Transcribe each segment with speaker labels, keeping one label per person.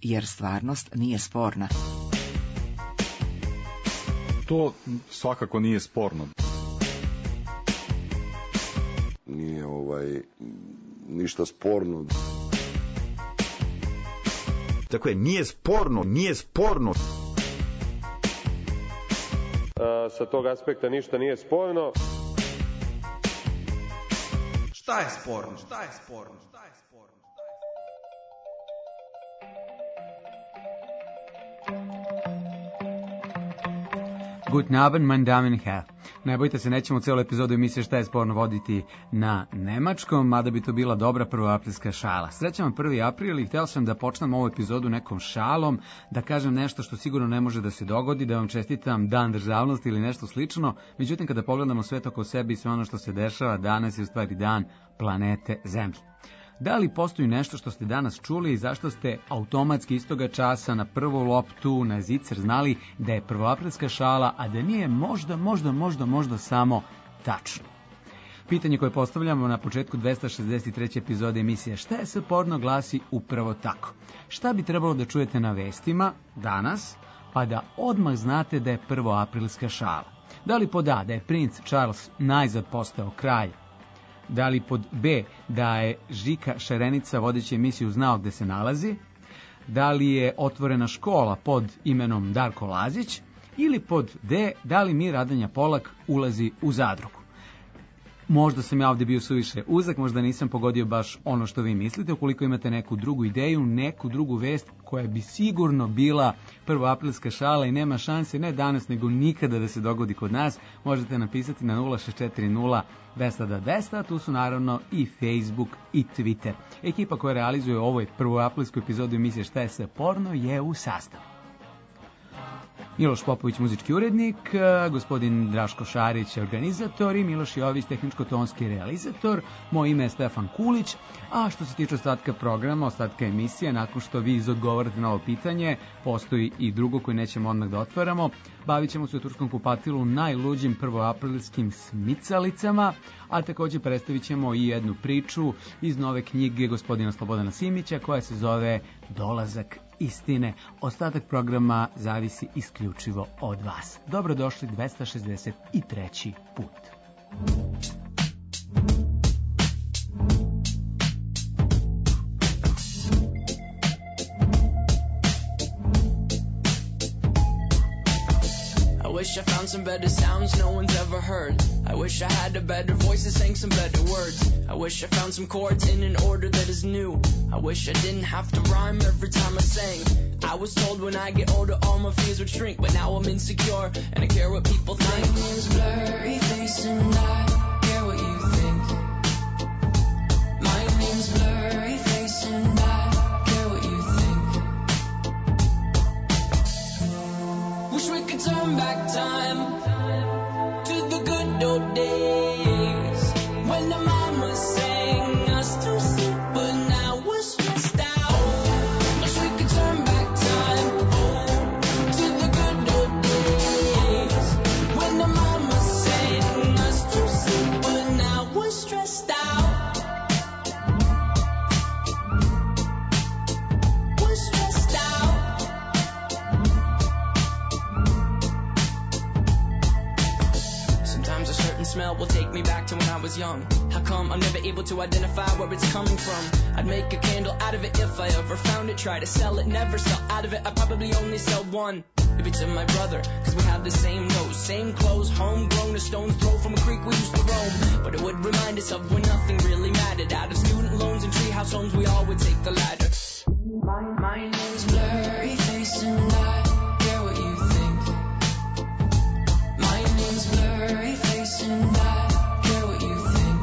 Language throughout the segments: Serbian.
Speaker 1: jer stvarnost nije sporna.
Speaker 2: To svakako nije sporno.
Speaker 3: Nije ništa sporno.
Speaker 4: Tako je, nije sporno.
Speaker 5: Sa tog aspekta ništa nije sporno.
Speaker 6: Šta je sporno?
Speaker 7: Guten Abend, meine Damen und Herren. Ne bojte se, nećemo cijelu epizodu emisije Šta je sporno voditi na nemačkom, mada bi to bila dobra prvoaprilska šala. Srećan vam 1. april i htio sam da počnem ovu epizodu nekom šalom, da kažem nešto što sigurno ne može da se dogodi, da vam čestitam Dan državnosti ili nešto slično. Međutim, kada pogledamo svet oko sebe i sve ono što se dešava, danas je u stvari dan planete Zemlje. Da li postoji nešto što ste danas čuli i zašto ste automatski istoga časa na prvu loptu, na zicer znali da je prvoaprilska šala, a da nije možda samo tačno? Pitanje koje postavljamo na početku 263. epizode emisije Šta je sporno glasi upravo tako. Šta bi trebalo da čujete na vestima danas, pa da odmah znate da je prvoaprilska šala? Da li pod A, da je princ Charles najzad postao kralj? Da li pod B, da je Žika Šarenica vodeći emisiju znao gde se nalazi? Da li je otvorena škola pod imenom Darko Lazić? Ili pod D, da li Radanja Polak ulazi u zadrugu? Možda sam ja ovdje bio suviše uzak, možda nisam pogodio baš ono što vi mislite. Ukoliko imate neku drugu ideju, neku drugu vest koja bi sigurno bila prvoaprilska šala i nema šanse ne danas nego nikada da se dogodi kod nas, možete napisati na 0640 200 a tu su naravno i Facebook i Twitter. Ekipa koja realizuje ovoj prvoaprilsku epizodu emisije Šta je sporno je u sastavu Miloš Popović, muzički urednik, gospodin Draško Šarić, organizator i Miloš Jović, tehničko-tonski realizator. Moje ime je Stefan Kulić, a što se tiče ostatka programa, ostatka emisije, nakon što vi izodgovorite na ovo pitanje, postoji i drugo koje nećemo odmah da otvaramo. Bavit ćemo se u turskom kupatilu najluđim prvoaprilskim smicalicama, a također predstavit ćemo i jednu priču iz nove knjige gospodina Slobodana Simića koja se zove Dolazak istine. Ostatak programa zavisi isključivo od vas. Dobrodošli 263. put.
Speaker 8: I wish I found some better sounds no one's ever heard. I wish I had a better voice that sang some better words. I wish I found some chords in an order that is new. I wish I didn't have to rhyme every time I sang. I was told when I get older all my fears would shrink, but now I'm insecure and I care what people think. My name's Blurry Face and I care what you think. My name's Blurry Face and I care what you think. Wish we could turn back time to the good old days when the mama sang us to sleep, but now we're stressed out. Wish we could turn back time to the good old days when the mama sang us to sleep, but now we're stressed out. We're stressed out. Sometimes a certain smell will take me back to when I was young. How come I'm never able to identify where it's coming from? I'd make a candle out of it if I ever found it. Try to sell it, never sell out of it. I'd probably only sell one. Maybe to my brother, cause we have the same nose, same clothes, homegrown, a stone's throw from a creek we used to roam. But it would remind us of when nothing really mattered. Out of student loans and treehouse homes, we all would take the ladder. My name's Blurry Face and I care what you think. My name's Blurry Face and I care what you think.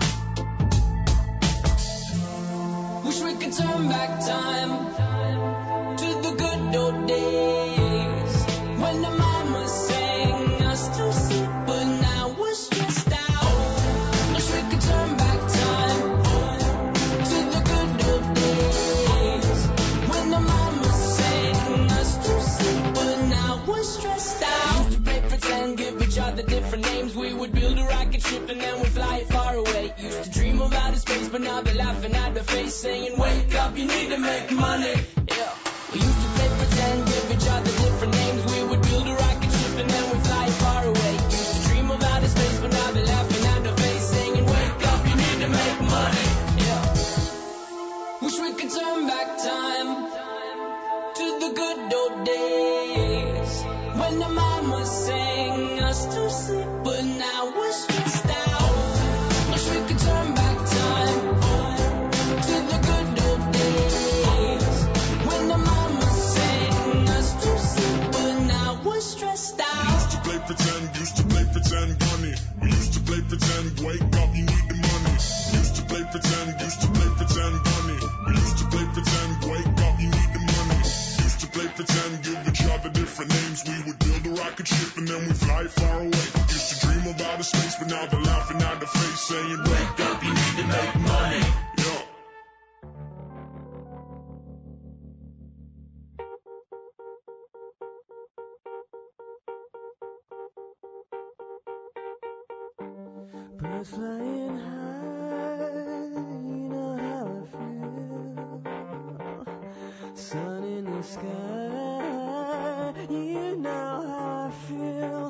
Speaker 8: Wish we could turn back time to the good old days when the mama sang us to sleep, but now we're stressed out. Wish we could turn back time to the good old days when the mama sang us to sleep, but now we're stressed out. Used to play pretend, give each other different names. We would build a rocket ship and then we'd fly it far away. Used to dream of outer space, but now they're laughing at the face, saying, wake up, you need to make money. Yeah. We used to play pretend, give each other different names. We would build a rocket ship and then we'd fly far away. Used to dream of outer space, but now they're laughing at the face, saying, wake up, you need to make money. Yeah. Wish we could turn back time to the good old days when the mama sang us to sleep, but now we're stressed out. Wish we could turn back time to the good old days when the mama sang us to sleep, but now we're stressed out.
Speaker 9: Used to play pretend, bunny. We used to play pretend, wake up, you need the money. Used to play pretend, bunny. We used to play pretend, wake up, you need the money. Used to play pretend, give each other different names. We would build a rocket ship and then we fly far away. Used to dream about a space, but now they're laughing at the face, saying, wake up, you need to make money. Yeah.
Speaker 10: Birds flying high, you know how I feel. Sun in the sky, you know how I feel.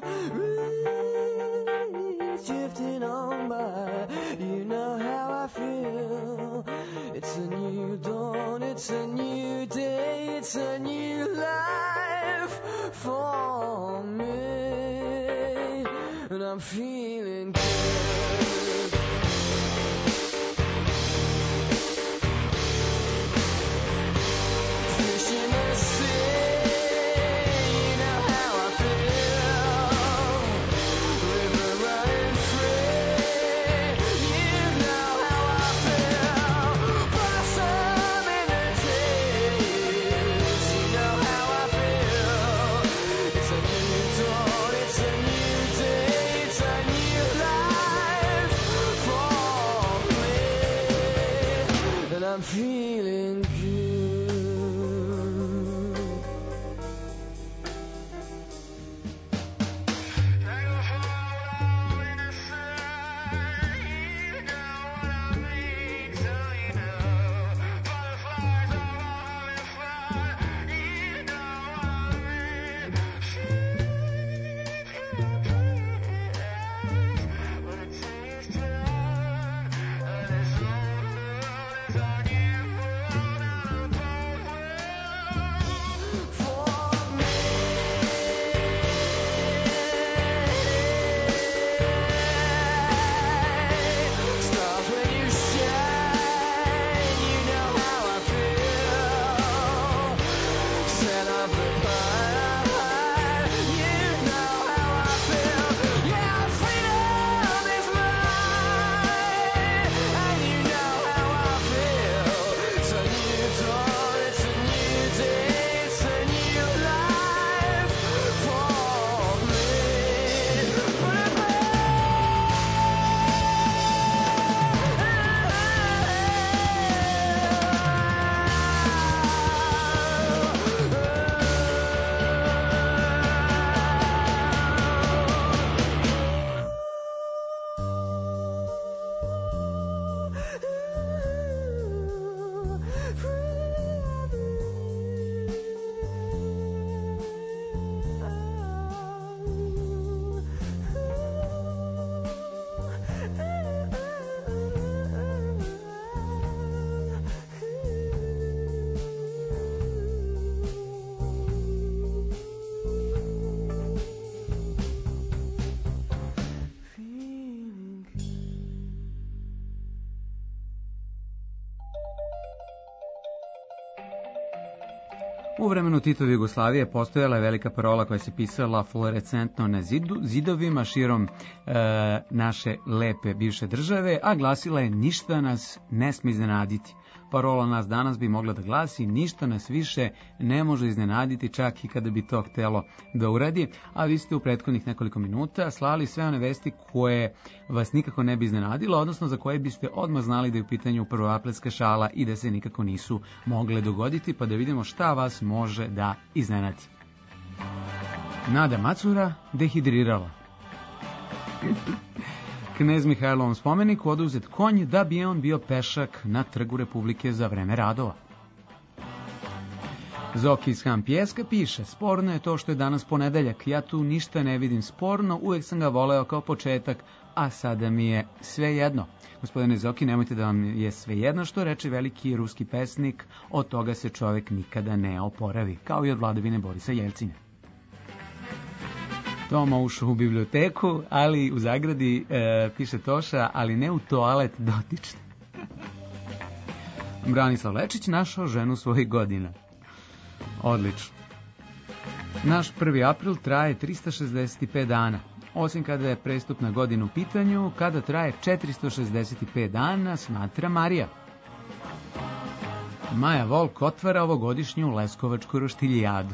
Speaker 10: Breeze drifting on by, you know how I feel. It's a new dawn, it's a new day, it's a new life for me, and I'm feeling good. Fish in the sea, you know how I feel. River running free, you know how I feel. Blossom in the trees, you know how I feel. It's a new dawn, it's a new day, it's a new life for me, and I'm feeling good.
Speaker 7: U vremenu Titove Jugoslavije postojala je velika parola koja se pisala fluorescentno na zidovima širom naše lepe bivše države, a glasila je ništa nas ne sme iznenaditi. Parola nas danas bi mogla da glasi ništa nas više ne može iznenaditi, čak i kada bi to htelo da uradi, a vi ste u prethodnih nekoliko minuta slali sve one vesti koje vas nikako ne bi iznenadilo, odnosno za koje biste odmah znali da je u pitanju prvoaprilska šala i da se nikako nisu mogle dogoditi, pa da vidimo šta vas može da iznenadi. Nada Macura dehidrirala. Knez Mihajlovom spomeniku oduzet konj da bi on bio pešak na Trgu Republike za vreme radova. Zoki iz Hampjeska piše, sporno je to što je danas ponedeljak, ja tu ništa ne vidim sporno, uvek sam ga voleo kao početak, a sada mi je sve jedno. Gospodine Zoki, nemojte da vam je sve jedno što reče veliki ruski pesnik, od toga se čovjek nikada ne oporavi, kao i od vladavine Borisa Jelcina. Toma ušao u biblioteku, ali u zagradi piše Toša, ali ne u toalet dotični. Branislav Lečić našao ženu svojih godina. Odlično. Naš 1. april traje 365 dana. Osim kada je prestupna godina u pitanju, kada traje 465 dana, smatra Marija. Maja Volk otvara ovogodišnju Leskovačku roštiljijadu.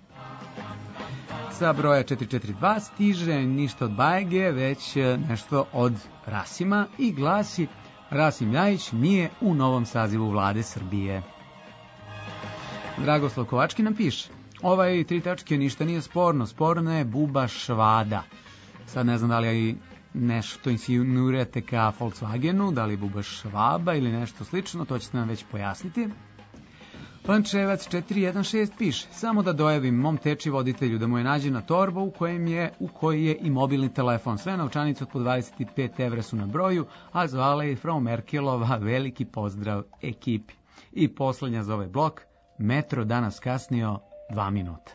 Speaker 7: Sa broja 442 stiže ništa od Bajege, već nešto od Rasima i glasi: Rasim Ljajić nije u novom sazivu vlade Srbije. Dragoslav Kovački nam piše: ovaj 3 tačke ništa nije sporno, sporno je Buba Švada. Sad ne znam da li nešto insinuirate ka Volkswagenu, da li Buba Švaba ili nešto slično, to ćete nam već pojasniti. Pančevac 416 piše: samo da dojavim mom teči voditelju da mu je nađena torba u kojoj je i mobilni telefon. Sve novčanice od po 25 evra su na broju, a zvala je Frau Merkelova, veliki pozdrav ekipi. I poslednja za ovaj blok: metro danas kasnio 2 minuta.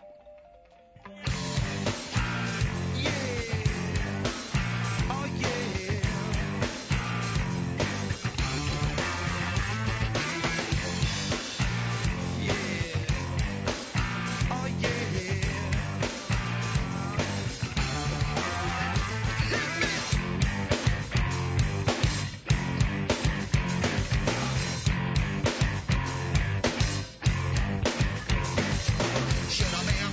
Speaker 11: Should I be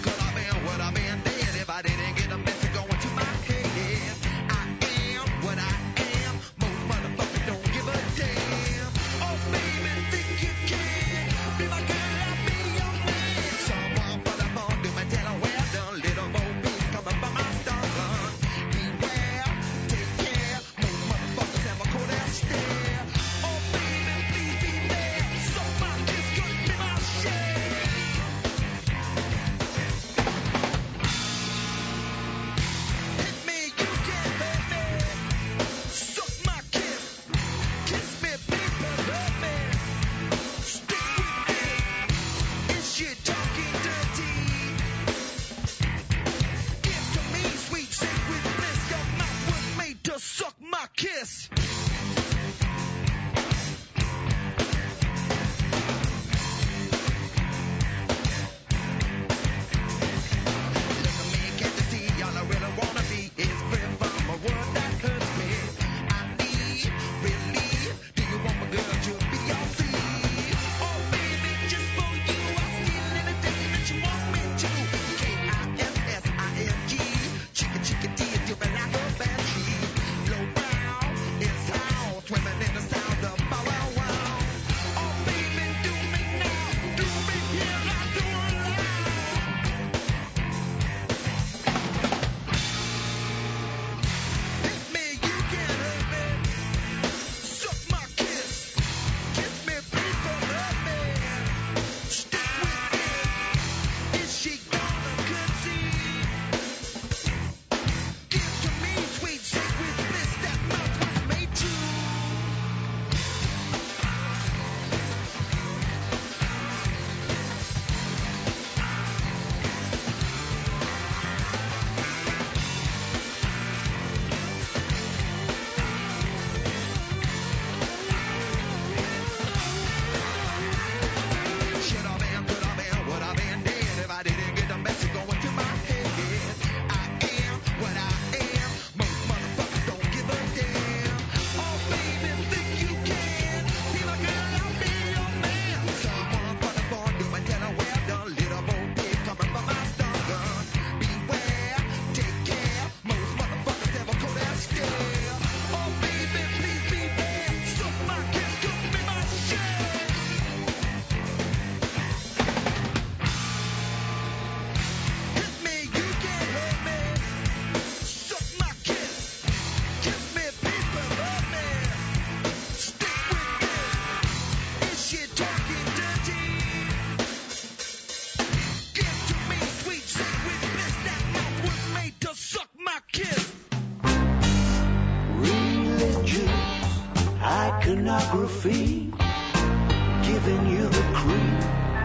Speaker 10: giving you the creep.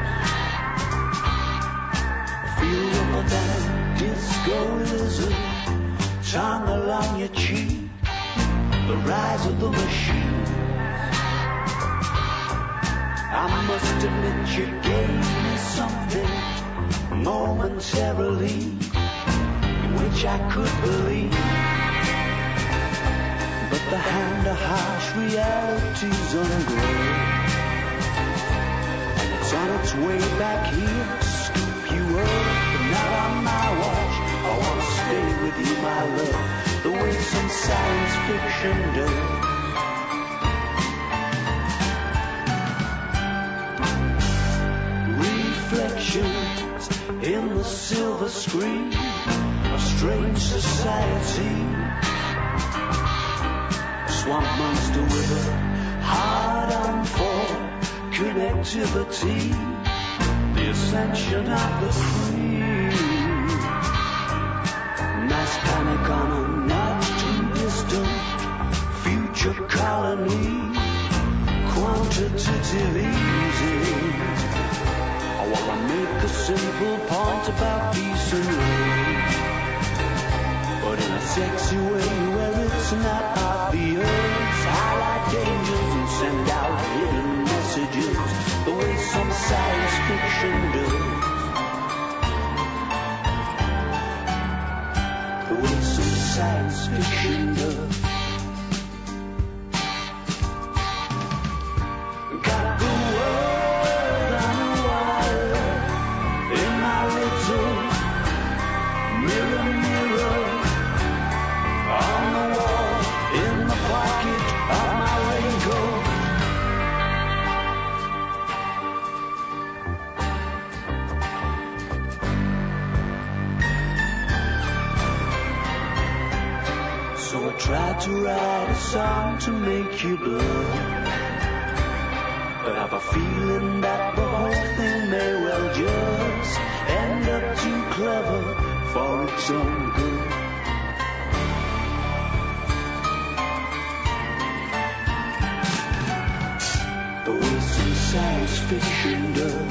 Speaker 10: Feel rubber band, disco lizard, tongue along your cheek, the rise of the machine. I must admit you gave me something momentarily in which I could believe. But the hand of harsh reality's ungloved, and it's on its way back here to scoop you up. But not on my watch, I want to stay with you, my love, the way some science fiction does. Reflections in the silver screen, a strange society. Swamp monster with a hard on for connectivity, the ascension of the cream. Mass panic on a not too distant future colony, quantitative easy. I wanna make a simple point about peace and love, but in a sexy way where it's not obvious. Highlight dangers and send out hidden messages, the way some science fiction does. The way some science fiction does. Got the world on a wire in my little mirror, mirror on the wall, in the pocket of my raincoat. So I tried to write a song to make you blush, but I have a feeling that the whole thing may well just end up too clever for its own good. The way some science fiction does.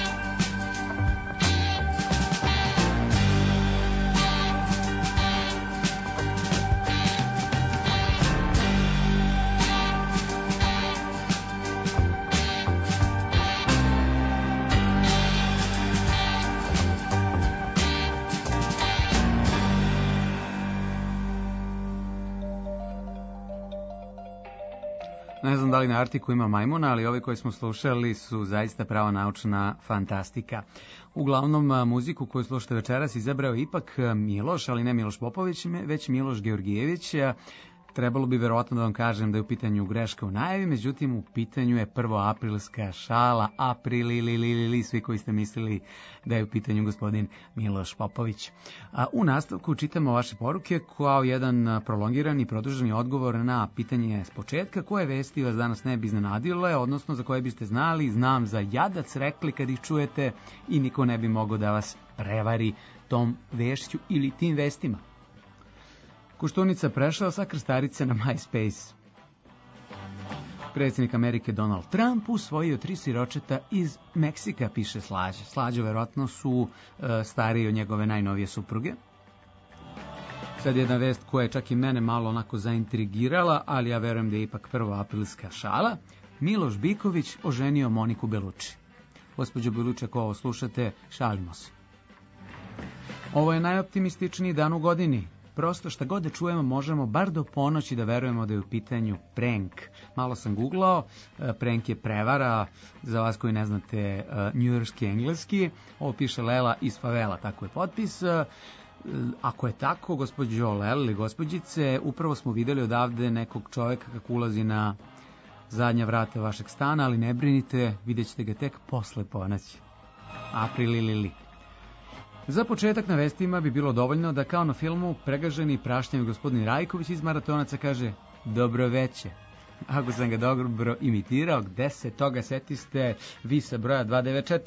Speaker 7: Ne znam da li na Artiku ima majmuna, ali ovi koji smo slušali su zaista prava naučna fantastika. Uglavnom, muziku koju slušate večeras izabrao je ipak Miloš, ali ne Miloš Popović, već Miloš Georgijević. Trebalo bi verovatno da vam kažem da je u pitanju greška u najavi, međutim u pitanju je prvoaprilska šala, aprilili, svi koji ste mislili da je u pitanju gospodin Miloš Popović. U nastavku čitamo vaše poruke kao jedan prolongiran i produženi odgovor na pitanje s početka, koje vesti vas danas ne bi iznenadile, odnosno za koje biste znali, znam za jadac, rekli kad ih čujete i niko ne bi mogao da vas prevari tom vešću ili tim vestima. Koštunica prešao sa krstarice na MySpace. Predsjednik Amerike Donald Trump usvojio 3 siročeta iz Meksika, piše Slađa. Slađa verovatno su stariji od njegove najnovije supruge. Sad jedna vest koja je čak i mene malo onako zaintrigirala, ali ja verujem da je ipak prvoaprilska šala. Miloš Biković oženio Moniku Beluči. Gospođo Beluči, ako ovo slušate, šalimo se. Ovo je najoptimističniji dan u godini. Prosto šta god da čujemo možemo bar do ponoći da verujemo da je u pitanju prank. Malo sam googlao, prank je prevara, za vas koji ne znate njujorski engleski, ovo piše Lela iz favela, tako je potpis. Ako je tako, gospođo Lela ili gospođice, upravo smo videli odavde nekog čoveka kako ulazi na zadnja vrata vašeg stana, ali ne brinite, vidjet ćete ga tek posle ponoći. Aprilili. Za početak na vestima bi bilo dovoljno da kao na filmu pregaženi i prašnjavi gospodin Rajković iz Maratonaca kaže dobro veče. Ako sam ga dobro imitirao, gde se toga setiste vi sa broja 294?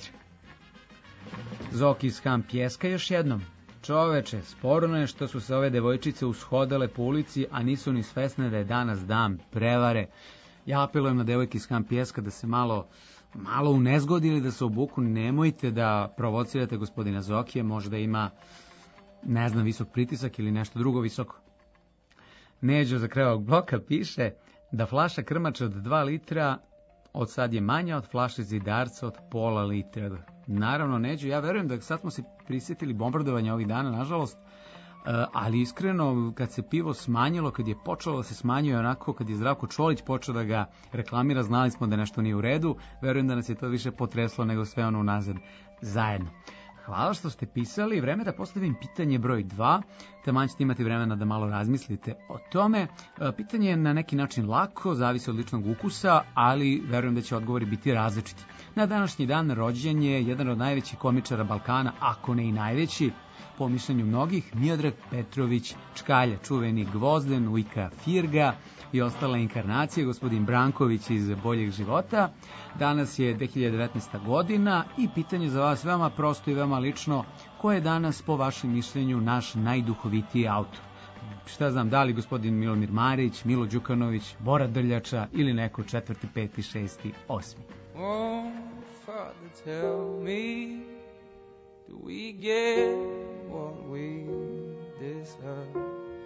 Speaker 7: Zoki iz Ham pjeska još jednom. Čoveče, sporno je što su se ove devojčice ushodale po ulici, a nisu ni svesne da je danas dan prevare. Ja apelujem na devojke iz Kampijeska da se malo unezgodi ili da se obuku. Nemojte da provocirate gospodina Zokija, možda ima, ne znam, visok pritisak ili nešto drugo visoko. Neđo za kraj ovog bloka piše da flaša krmača od 2 litra od sad je manja od flaše zidarca od pola litra. Naravno, Neđo, ja verujem da sad smo se prisjetili bombardovanja ovih dana, nažalost, ali iskreno, kad se pivo smanjilo, kad je počelo da se smanjuje onako, kad je Zdravko Čolić počeo da ga reklamira, znali smo da nešto nije u redu, verujem da nas je to više potreslo nego sve ono unazad zajedno. Hvala što ste pisali, vreme da postavim pitanje broj 2, taman ćete imati vremena da malo razmislite o tome. Pitanje je na neki način lako, zavisi od ličnog ukusa, ali verujem da će odgovori biti različiti. Na današnji dan rođen je jedan od najvećih komičara Balkana, ako ne i najveći, po mišljenju mnogih, Miodrag Petrović Čkalja, čuveni Gvozden, Ujka Firga i ostala inkarnacija, gospodin Branković iz Boljeg života. Danas je 2019. godina i pitanje za vas veoma prosto i veoma lično, ko je danas po vašem mišljenju naš najduhovitiji autor? Šta znam, da li gospodin Milomir Marić, Milo Đukanović, Bora Drljača ili neko 4., 5., 6., 8.
Speaker 10: Oh, Father, tell me, do we get what we deserve?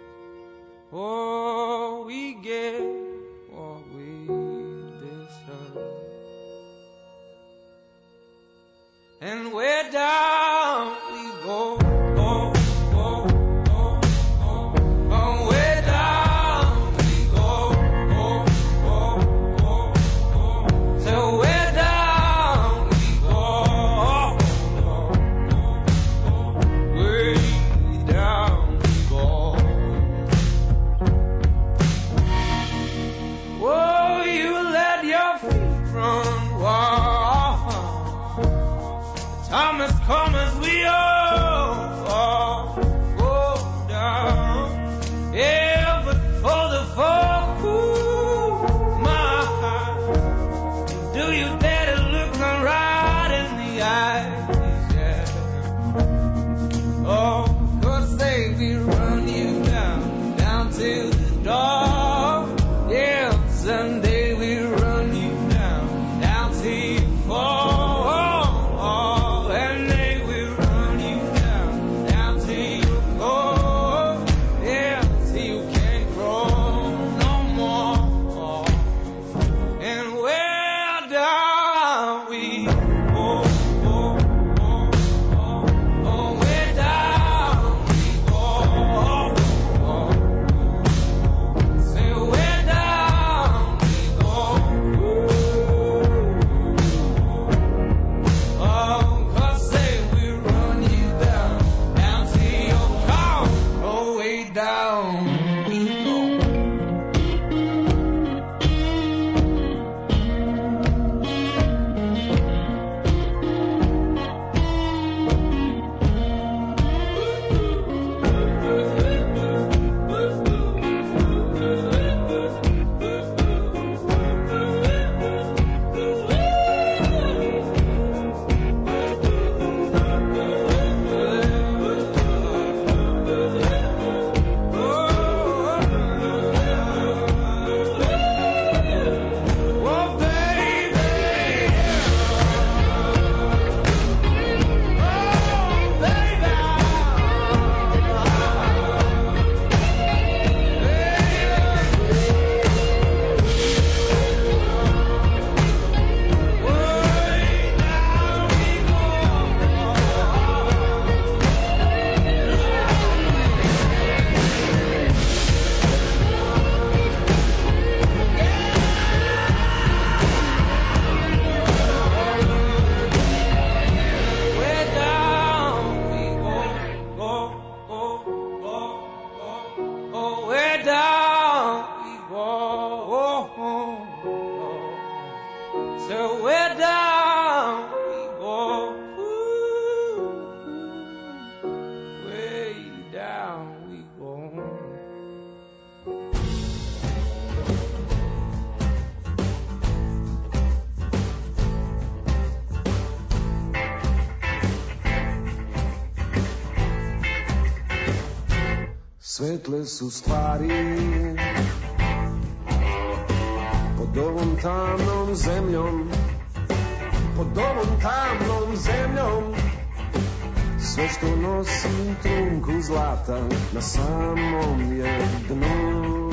Speaker 10: Oh, we get what we deserve. And where down we go. Come as we all go down. Yeah, but for the folk who my heart, do you dare to look them right in the eyes? Yeah. Oh, 'cause they will run you down to the door. Yeah, someday we'll run you down till you fall.
Speaker 11: Svetle su stvari pod
Speaker 10: pod ovom tamnom zemljom, pod ovom tamnom zemljom, sve što nosi trunku zlata na samom je dnu.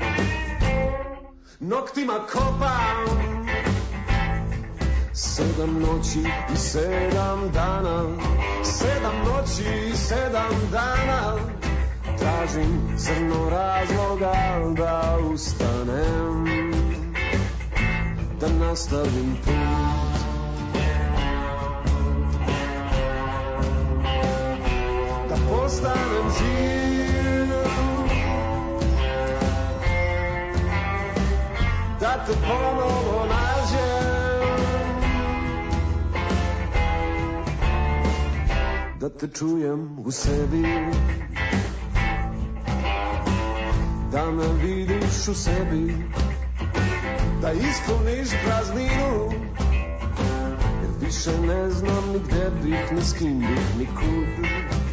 Speaker 10: Noktima kopam 7 noći i 7 dana, 7 noći i 7 dana, tražim crno razloga da ustanem, da nastavim put. Da postanem živ, da te ponovo nađem, da te čujem u sebi, da me vidiš u sebi, da ispuniš prazninu, jer više ne znam ni gde bih, ni s kim bih, ni kud.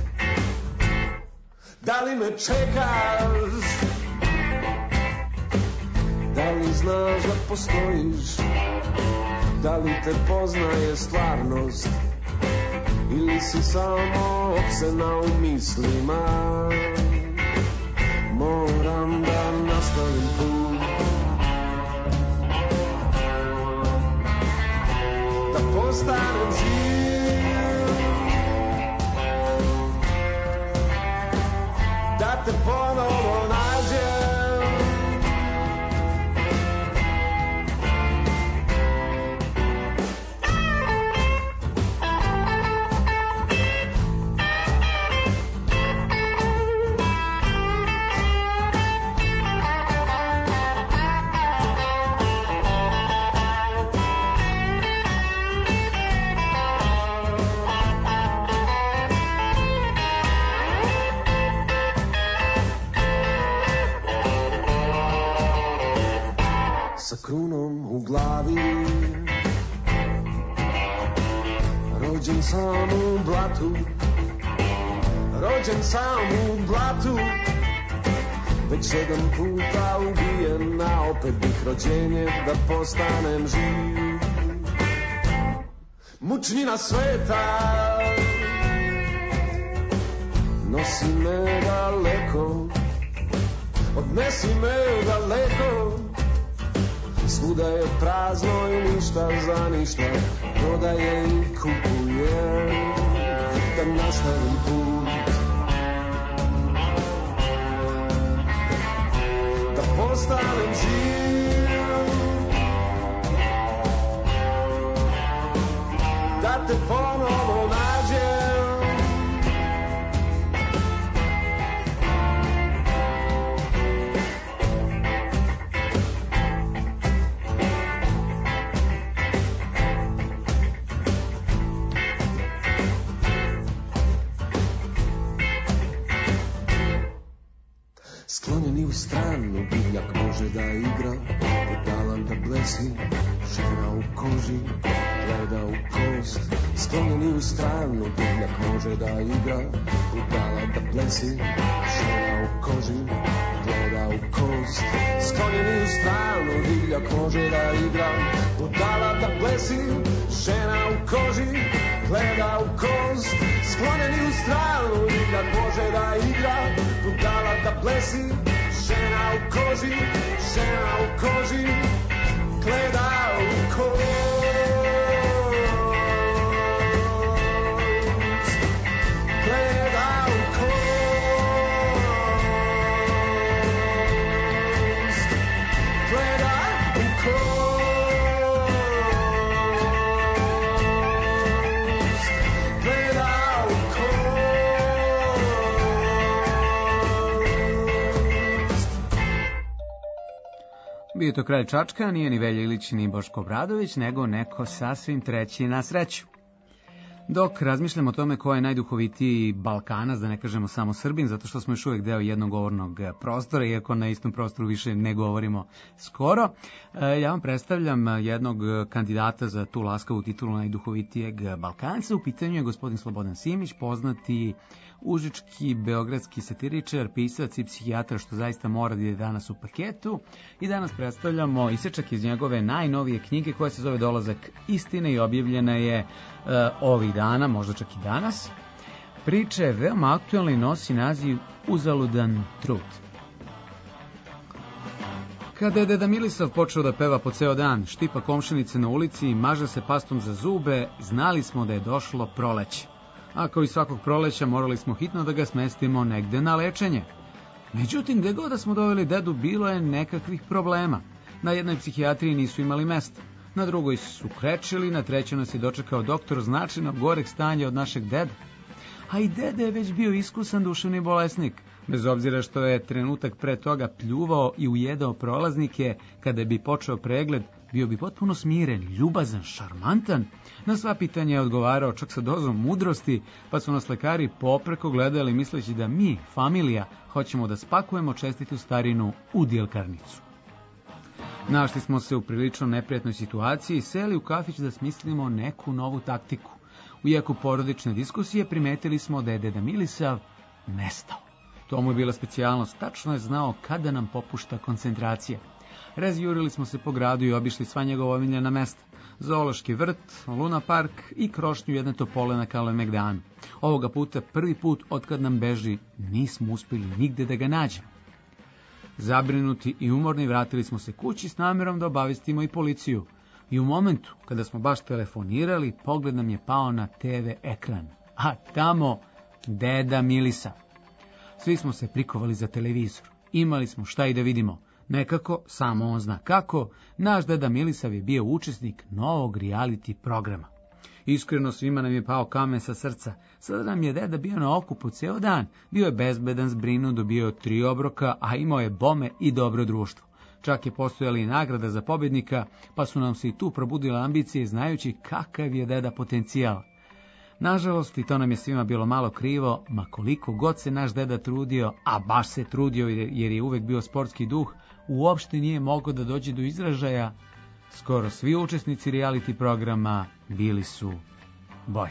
Speaker 10: Da li me čekaš? Da li znaš da postojiš? Da li te poznaje stvarnost? Ili si samo opsena u mislima? Moram da nastavim put, da postanem živ, da te ponovo nađem, sa krunom u glavi. Rođen sam u blatu, rođen sam u blatu, već 7 puta ubijen, a opet bih rođenje da postanem živ. Mučnina sveta nosi me daleko, odnesi me daleko. Svuda je prazno i ništa za ništa, prodaje i kupuje, da nastavim put, da postanem živ, da te ponovo nađem. Sklonjeni u stranu, divljak može da igra, pedalan da blesi, žena u koži, gleda u kost. Sklonjeni u stranu, divljak može da igra, pedalan da blesi, žena u koži, gleda u kost. Sklonjeni u stranu, divljak može da igra, pedalan da blesi, žena u koži, gleda u kost. Sklonjeni u stranu, divljak može da igra, budala da blesi, žena u koži, žena u koži, gleda u kost. Gleda u kost. Gleda u kost.
Speaker 7: Bio to kralj Čačka, nije ni Velja Ilić ni Boško Obradović, nego neko sasvim treći na sreću. Dok razmišljamo o tome ko je najduhovitiji Balkanac, da ne kažemo samo Srbin, zato što smo još uvijek deo jednogovornog prostora, iako na istom prostoru više ne govorimo skoro, ja vam predstavljam jednog kandidata za tu laskavu titulu najduhovitijeg Balkanca. U pitanju je gospodin Slobodan Simić, poznati užički beogradski satiričar, pisac i psihijatar, što zaista mora da je danas u paketu. I danas predstavljamo isečak iz njegove najnovije knjige koja se zove Dolazak istine i objavljena je ovih dana, možda čak i danas. Priča je veoma aktualna i nosi naziv Uzaludan trud. Kada je deda Milisav počeo da peva po ceo dan, štipa komšinice na ulici i maže se pastom za zube, znali smo da je došlo proleće. A kao i svakog proleća morali smo hitno da ga smestimo negde na lečenje. Međutim, gde god da smo doveli dedu, bilo je nekakvih problema. Na jednoj psihijatriji nisu imali mesta, na drugoj su krečili, na trećoj nas je dočekao doktor značajno goreg stanja od našeg deda. A i deda je već bio iskusan duševni bolesnik, bez obzira što je trenutak pre toga pljuvao i ujedao prolaznike. Kada bi počeo pregled, bio bi potpuno smiren, ljubazan, šarmantan. Na sva pitanja je odgovarao čak sa dozom mudrosti, pa su nas lekari popreko gledali misleći da mi, familija, hoćemo da spakujemo čestitu starinu u djelkarnicu. Našli smo se u prilično neprijatnoj situaciji i seli u kafić da smislimo neku novu taktiku. U jeku porodične diskusije primetili smo da je deda Milisav nestao. To mu je bila specijalnost, tačno je znao kada nam popušta koncentracija. Razjurili smo se po gradu i obišli sva njegova omiljena mesta. Zoološki vrt, Luna park i krošnju jedne topole na Kalemegdanu. Ovoga puta, prvi put otkad nam beži, nismo uspjeli nigde da ga nađemo. Zabrinuti i umorni vratili smo se kući s namjerom da obavestimo i policiju. I u momentu kada smo baš telefonirali, pogled nam je pao na TV ekran. A tamo deda Milisav. Svi smo se prikovali za televizor. Imali smo šta i da vidimo. Nekako, samo on zna kako, naš deda Milisav je bio učesnik novog reality programa. Iskreno, svima nam je pao kamen sa srca. Sada nam je deda bio na okupu ceo dan. Bio je bezbedan, zbrinut, dobio 3 obroka, a imao je bome i dobro društvo. Čak je postojala i nagrada za pobjednika, pa su nam se i tu probudile ambicije znajući kakav je deda potencijal. Nažalost, i to nam je svima bilo malo krivo, ma koliko god se naš deda trudio, a baš se trudio jer je uvek bio sportski duh, uopšte nije mogao da dođe do izražaja. Skoro svi učesnici reality programa bili su bolji.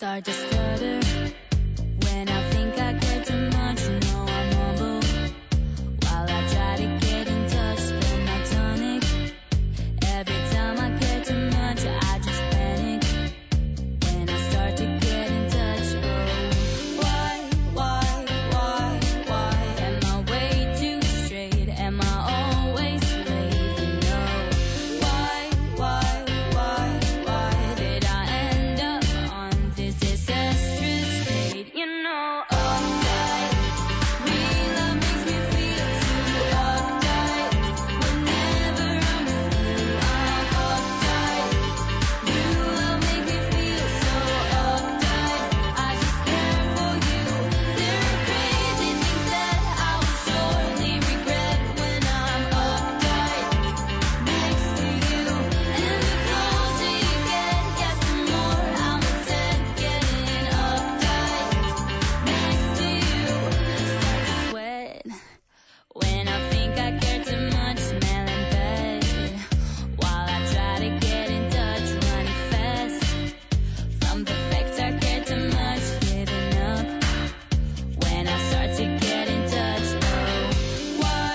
Speaker 11: start to stutter. When I think I care too much, you know I'm humble. While I try to get in touch, spend my tonic. Every time I care too much, I just panic. When I start to get in touch, oh, why am I way too straight? Am I always late? You know, why did I end up on this disastrous state? You know, uptight, real love makes me feel too uptight. Whenever I'm with you, I'm uptight. You love make me feel so uptight. I just care for you. There are crazy things that I will surely regret when I'm uptight next to you. And the closer you get, yes, the more I'm upset getting uptight next to you. Start to sweat when I think I care too much, smelling bad. While I try to get in touch, running fast from the fact I care too much, giving up. When I start to get in touch, oh, why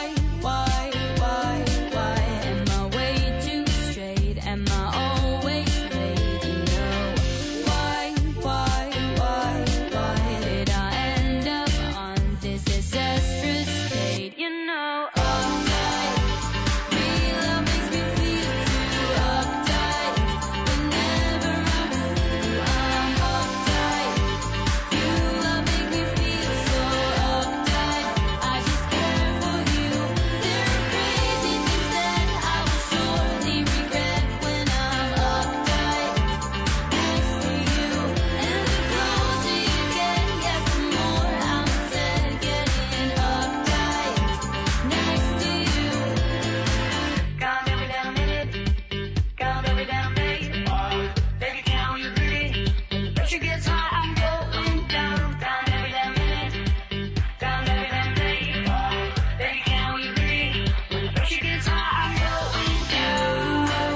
Speaker 11: am I way too straight? Am I always late? You know, why did I end up on this disastrous state? You know, uptight, real love makes me feel too uptight. Whenever I'm with you, I'm uptight. You love make me feel so uptight. I just care for you. There are crazy things that I will surely regret when I'm uptight next to you. And the closer you get, yes, the more I'm upset getting uptight next to you. Count every damn minute, count every damn day. Baby, can we agree? When the pressure gets high, I'm going down. Count every damn minute, count every damn day. Baby, can we agree? When the pressure gets high, I'm going down.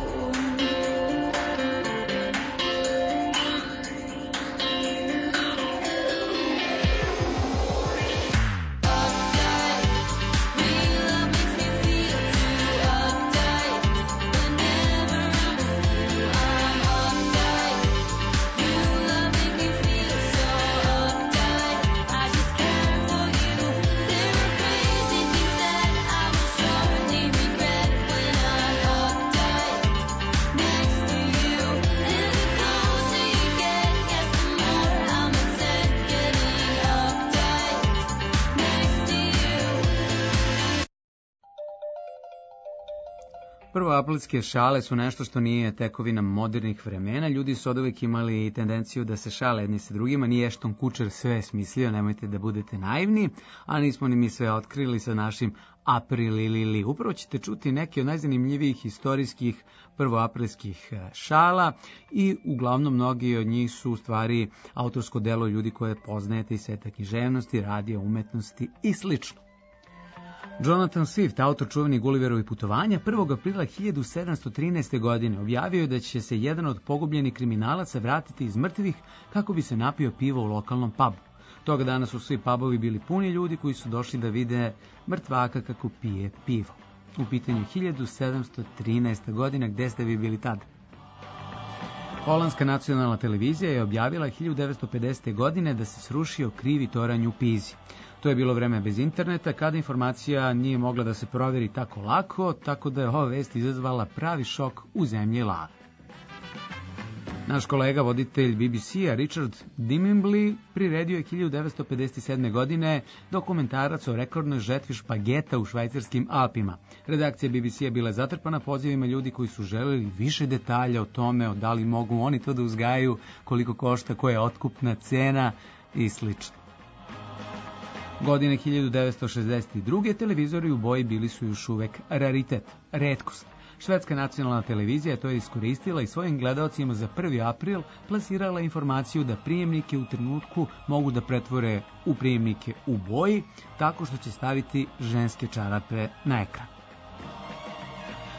Speaker 11: Uptight, real love makes me feel too uptight. Whenever I'm with you, I'm uptight. You love make me feel so uptight. I just care for you. There are crazy things that I will surely regret when I'm uptight next to you. And the closer you get, yes, the more I'm upset getting uptight next to you.
Speaker 7: Prvoaprilske šale su nešto što nije tekovina modernih vremena. Ljudi su oduvek imali tendenciju da se šale jedni sa drugima. Nije Ashton Kutcher sve smislio, nemojte da budete naivni, a nismo ni mi sve otkrili sa našim Aprilili. Upravo ćete čuti neke od najzanimljivijih istorijskih prvoaprilskih šala i uglavnom mnogi od njih su u stvari autorsko delo ljudi koje poznajete iz sveta književnosti, radija, umetnosti i slično. Jonathan Swift, autor čuvenih Gulliverovih putovanja, 1. aprila 1713. godine objavio je da će se jedan od pogubljenih kriminalaca vratiti iz mrtvih kako bi se napio piva u lokalnom pubu. Toga dana su svi pubovi bili puni ljudi koji su došli da vide mrtvaka kako pije pivo. U pitanju 1713. godina, gde ste vi bili tada? Holandska nacionalna televizija je objavila 1950. godine da se srušio krivi toranj u Pizi. To je bilo vreme bez interneta, kada informacija nije mogla da se proveri tako lako, tako da je ova vest izazvala pravi šok u zemlji lave. Naš kolega, voditelj BBC-a Richard Dimimbley priredio je 1957. godine dokumentarac o rekordnoj žetvi špageta u švajcarskim Alpima. Redakcija BBC-a bila je zatrpana pozivima ljudi koji su želeli više detalja o tome, da li mogu oni to da uzgajaju, koliko košta, koja je otkupna cena i slično. Godine 1962. televizori u boji bili su još uvek raritet, retkost. Švedska nacionalna televizija to je iskoristila i svojim gledaocima za 1. april plasirala informaciju da prijemnike u trenutku mogu da pretvore u prijemnike u boji, tako što će staviti ženske čarape na ekran.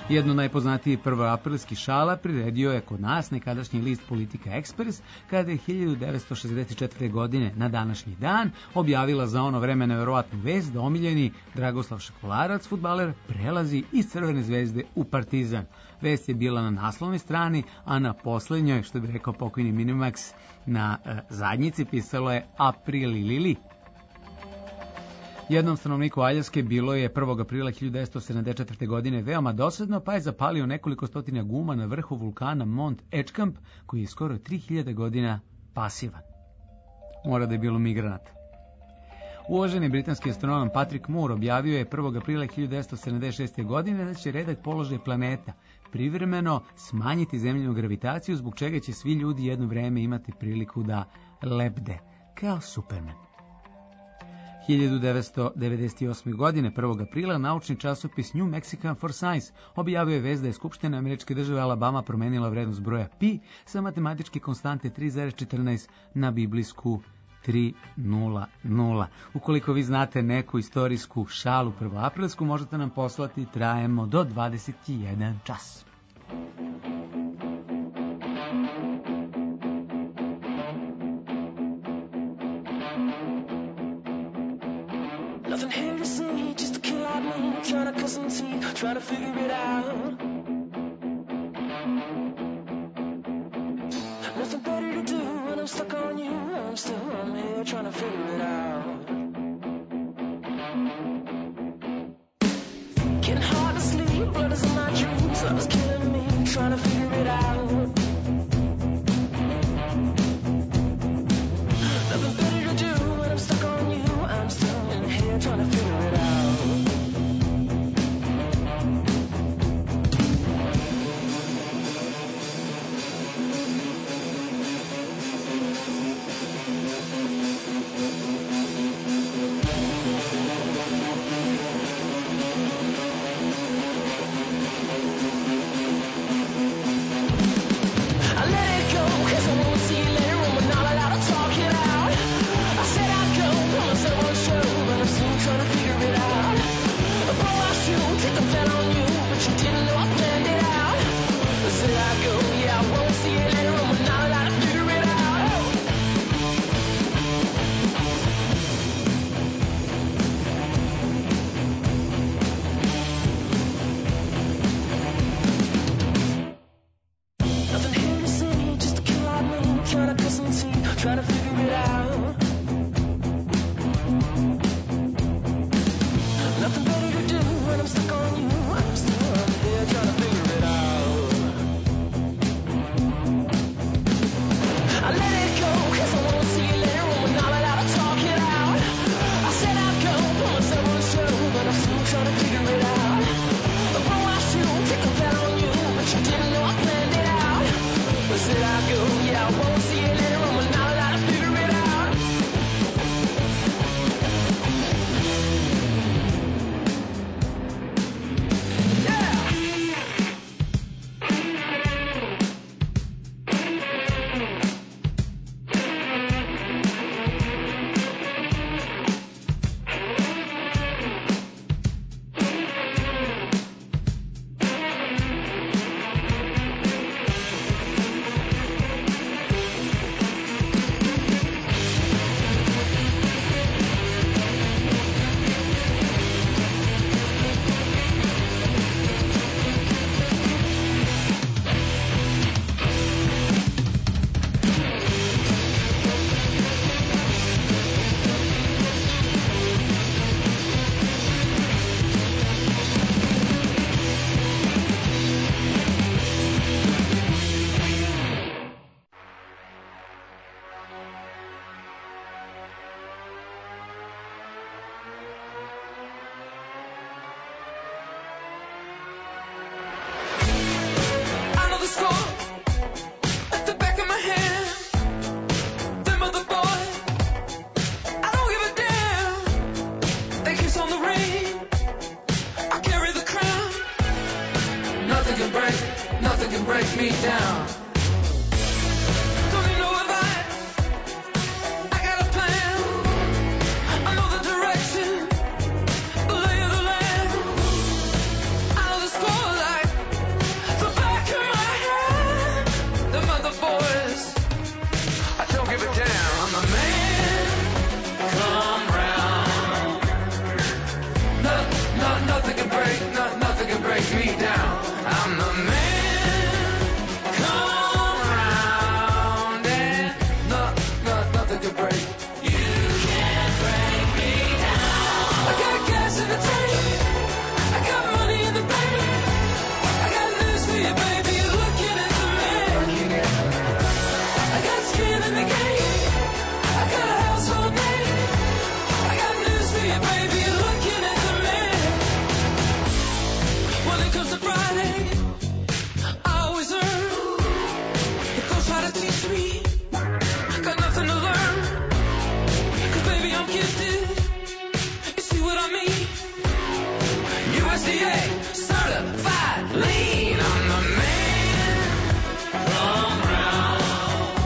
Speaker 7: Jedno najpoznatiji prvoaprilskih šala priredio je kod nas nekadašnji list Politika Ekspres, kada je 1964. godine na današnji dan objavila za ono vreme neverovatnu vest da omiljeni Dragoslav Šakolarac, fudbaler, prelazi iz Crvene zvezde u Partizan. Vest je bila na naslovnoj strani, a na poslednjoj, što bi rekao pokojni Minimax, na zadnjici pisalo je Aprili Lili. Jednom stanovniku Aljaske bilo je 1. aprila 1974. godine veoma dosadno, pa je zapalio nekoliko stotina guma na vrhu vulkana Mont Ečkamp, koji je skoro 3000 godina pasivan. Mora da je bilo migranata. Uvaženi britanski astronom Patrick Moore objavio je 1. aprila 1976. godine da će redak položaj planeta privremeno smanjiti zemljinu gravitaciju, zbog čega će svi ljudi jedno vreme imati priliku da lebde, kao Superman. 1998. godine, 1. aprila, naučni časopis New Mexican for Science objavio je vest da je Skupština Američke države Alabama promenila vrednost broja pi sa matematičke konstante 3,14 na biblijsku 300. Ukoliko vi znate neku istorijsku šalu prvoaprilsku, možete nam poslati, trajemo do 21 čas.
Speaker 10: Nothing here to see, just a kid like me, trying to cut some teeth, trying to figure it out. Nothing better to do when I'm stuck on you, I'm here trying to figure it out. Getting hard to sleep, blood is in my dreams, love is killing me, trying to figure it out. Nothing better to do when I'm stuck on you, I'm still in here trying to figure it out. Trying to figure it out. Nothing better to do when I'm stuck on you. I'm still here trying to figure it out. I let it go, cause I wanna see you later when we're not allowed to talk it out. I said I'd go, put myself on the show, but I'm still trying to figure it out. Before I shoot, take the bet on you, but you didn't know I planned it out. I said I'd go, yeah, I wanna see you later when we're not allowed to figure it out.
Speaker 8: try to teach me. Got nothing to learn. 'Cause baby, I'm gifted. You see what I mean? USDA certified lean. I'm the man from round.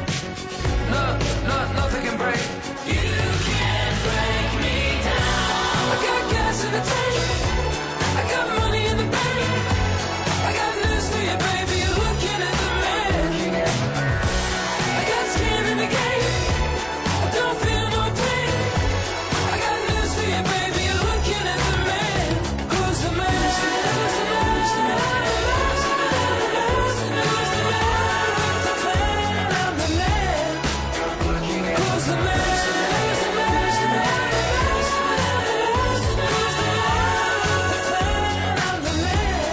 Speaker 8: Nothing can break. You can't break me down. I got gas in the tank. I got money in the bank. I got news for you, baby. You're looking at the man. I got skin in the game. I don't feel no pain. I got news for you, baby. You're looking at the man. Who's the man? Who's the man? Who's the man? Who's the man? Who's the man? Who's the man with the plan? I'm the man. Who's the man? Who's the man? Who's the man? Who's the man? Who's the man with the plan? I'm the man.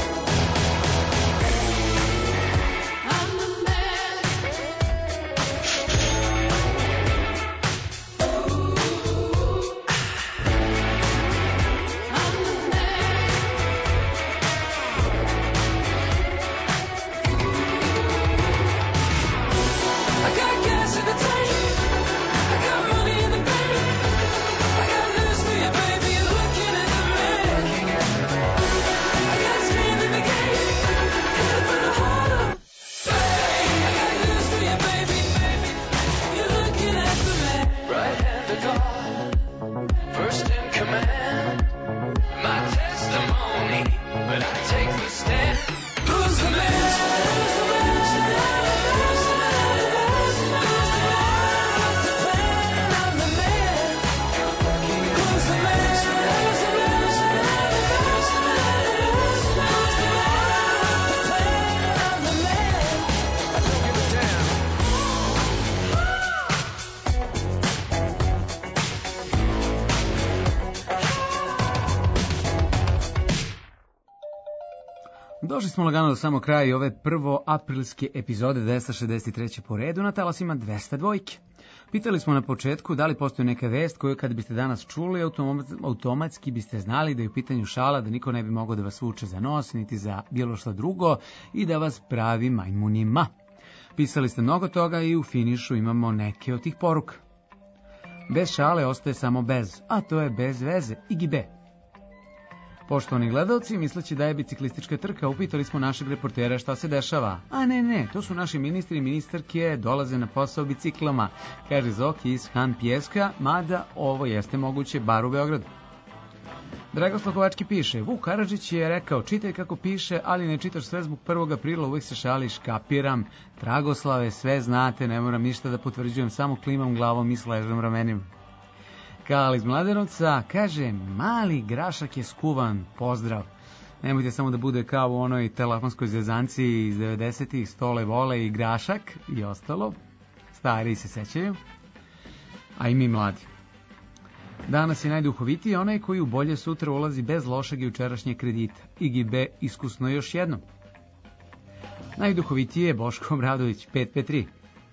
Speaker 8: I'm the man. I got gas in the tank. I got money in the bank. I got news for you, baby. You're looking at the man. I got skin in the game. Hit it for the water. I got news for you, baby. You're looking at the man. Right hand of God, first in command. My testimony, but I take the stand. Who's the man? Who's the man? Who's the man? Who's the man? Who's the man with the plan? I'm the man. Who's the man? Who's the man? Who's the man? Who's the man? Who's the man with the plan? I'm the man. I don't give a damn.
Speaker 7: Došli smo lagano do samog kraja i ove prvo aprilske epizode 263. po redu na talasima 202. Pitali smo na početku da li postoji neka vest koju kad biste danas čuli, automatski biste znali da je u pitanju šala, da niko ne bi mogao da vas vuče za nos, niti za bilo što drugo i da vas pravi majmunima. Pisali ste mnogo toga i u finišu imamo neke od tih poruka. Bez šale ostaje samo bez, a to je bez veze, IGB. Poštovani gledalci, misleći da je biciklistička trka, upitali smo našeg reportera šta se dešava. A ne, to su naši ministri i ministarke, dolaze na posao biciklama, kaže Zoki iz Han Pjeska, mada ovo jeste moguće bar u Beogradu. Dragoslav Kovački piše, Vuk Karadžić je rekao, čitaj kako piše, ali ne čitaš sve zbog 1. aprila, uvijek se šališ, kapiram. Dragoslave, sve znate, ne moram ništa da potvrđujem, samo klimam glavom i sležem ramenima. Kali iz Mladenovca kaže, mali grašak je skuvan, pozdrav. Nemojte samo da bude kao u onoj telefonskoj zvezanci iz 90-ih, stole vole i grašak i ostalo. Stari se sećaju, a i mi mladi. Danas je najduhovitiji onaj koji u bolje sutra ulazi bez lošeg jučerašnjeg kredita. IGB iskusno još jednom. Najduhovitiji je Boško Obradović, 553.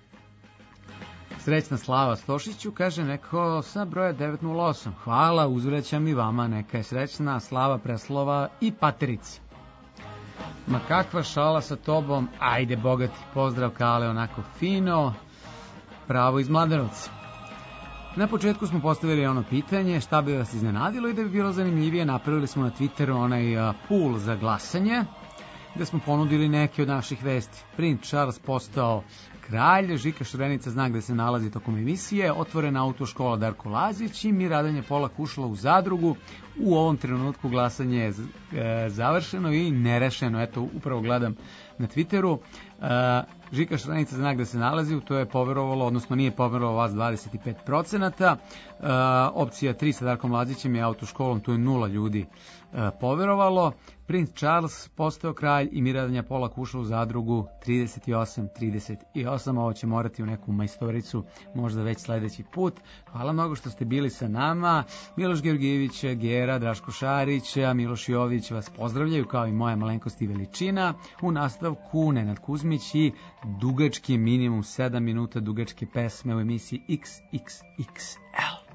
Speaker 7: Srećna slava Stošiću, kaže neko sa broja 908. Hvala, uzvraćam i vama, neka je srećna slava Preslova i Paterici. Ma kakva šala sa tobom, ajde bogati, pozdrav Kale, onako fino, pravo iz Mladenovca. Na početku smo postavili ono pitanje šta bi vas iznenadilo i da bi bilo zanimljivije, napravili smo na Twitteru onaj pool za glasanje, gde smo ponudili neke od naših vesti. Princ Charles postao kralj, Žika Šurenica zna gde se nalazi tokom emisije, otvorena autoškola Darko Lazić i miradanje Polak ušla u zadrugu. U ovom trenutku glasanje je završeno i nerešeno, eto upravo gledam na Twitteru. Žika Šurenica zna gde se nalazi, to je poverovalo, odnosno nije poverovalo vas 25%. Opcija 3 sa Darkom Lazićem i autoškolom, tu je 0 ljudi poverovalo. Princ Charles postao kralj i miradanja Polak ušla u zadrugu 38. Ovo će morati u neku majstoricu, možda već sledeći put. Hvala mnogo što ste bili sa nama. Miloš Georgijević, Gera, Draško Šarić, Miloš Jović vas pozdravljaju, kao i moja malenkost i veličina. U nastavku Nenad Kuzmić i dugački, minimum 7 minuta dugačke pesme u emisiji XXXL.